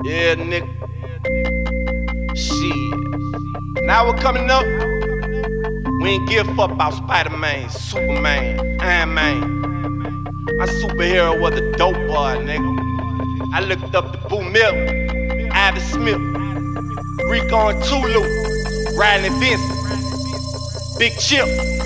Yeah, nigga. Shit. Now we're coming up. We ain't give a fuck about Spider-Man, Superman, Iron Man. My superhero was a dope boy, nigga. I looked up to Boo Milk, Ivy Smith, Rico and Tulu, Riley Vincent, Big Chip.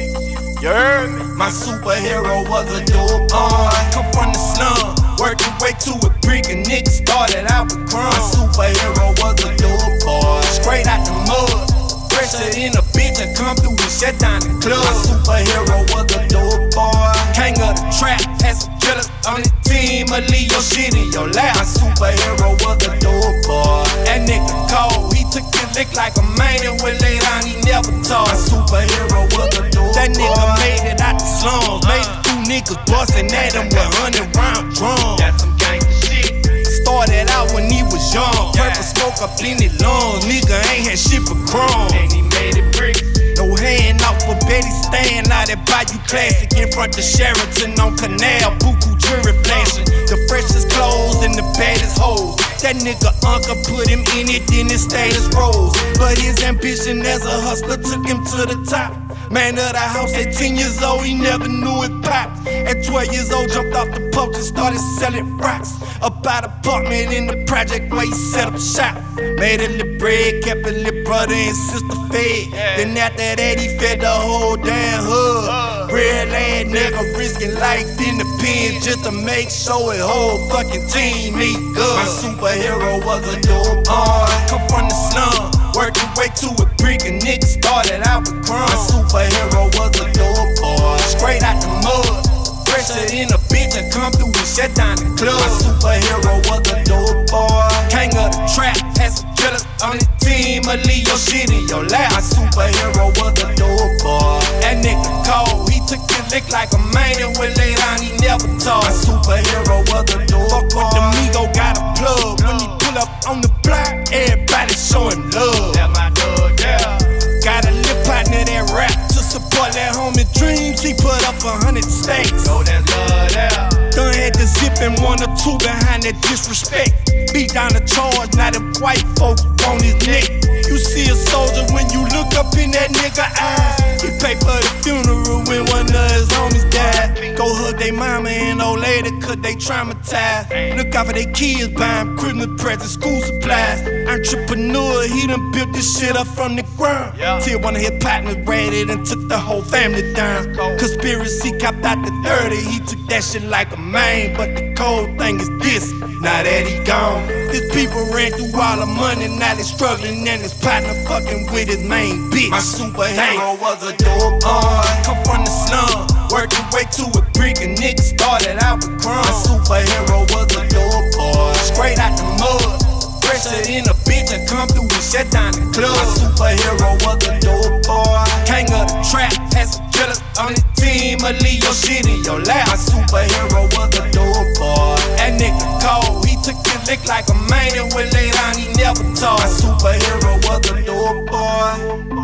You heard me? My superhero was a dope boy. Come from the slum, worked your way to a brick, and nigga started out with crime. My superhero was a dope boy. Straight out the mud, fresher than a bitch and come through and shut down the club. My superhero was a dope boy. King of the trap, had some killers on the team, but leave your shit in your lap. My superhero was a dope boy. That nigga cold, he took his lick like a man, and when laid on he never told. My superhero was a dope boy. That nigga made it out the slums, made it through niggas bustin' at him with 100 round drums. That's some gangsta shit. Started out when he was young, purple smoke up in his lungs. Nigga ain't had shit for crumbs. And he made it bricks. No hand off for Betty stand out at Bayou Classic in front of Sheraton on Canal, Buku jury flashing. The freshest clothes and the baddest hoes. That nigga uncle put him in it, then his status rose. But his ambition as a hustler took him to the top. Man of the house at 10 years old, he never knew it popped. At 12 years old, jumped off the porch and started selling rocks. About apartment in the project where he set up shop. Made a little bread, kept a little brother and sister fed. Then after that, he fed the whole damn hood. Real ass nigga risking life in the pen just to make sure his whole fucking team eat good. My superhero was a dope boy. Come from the slum, worked your way to a brick, and nigga started out with crime. My superhero was a dope boy. Straight out the mud, fresher than a bitch and come through and shut down the club. My superhero was a dope boy. King of the trap, had some killers on the team, but leave your shit in your lap. My superhero was a dope boy. That nigga cold, he took his lick like a man, and when laid on he never told. My superhero was a dope boy. Fuck with the Migo, got a plug. When he pull up on the block, everybody showing love. That's my dog, yeah. Got a lip partner that rap to support that homie dreams. He put up 100 stakes. Know that's love, yeah. Done had to zip and 1 or 2 behind that disrespect. Beat down the charge, now them white folks on his neck. You see a soldier when you look up in that nigga eyes. He paid for the funeral when one of his homies died. Go hug they mama and old lady cause they traumatized. Look out for they kids, buying Christmas presents, school supplies. Entrepreneur, he done built this shit up from the ground. Till one of his partners raided and took the whole family down. Conspiracy copped out the 30, he took that shit like a man. But the cold thing is this, now that he gone, his people ran through all the money, now they struggling and his partner fucking with his main bitch. My superhero was a dope boy. Come from the slum, worked your way to a brick, and nigga started out with crime. My superhero was a dope boy. Straight out the mud, fresher than a bitch and come through and shut down the club. My superhero was a dope boy. King of the trap, had some killers on the team, but leave your shit in your lap. My superhero was a dope boy. That nigga cold, he took his lick like a man, and when laid on he never told. My superhero was a dope boy.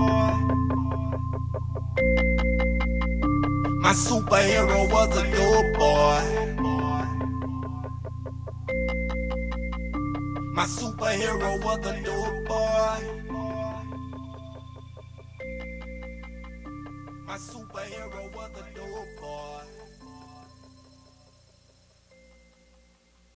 My superhero was a dope boy. My superhero was a dope boy.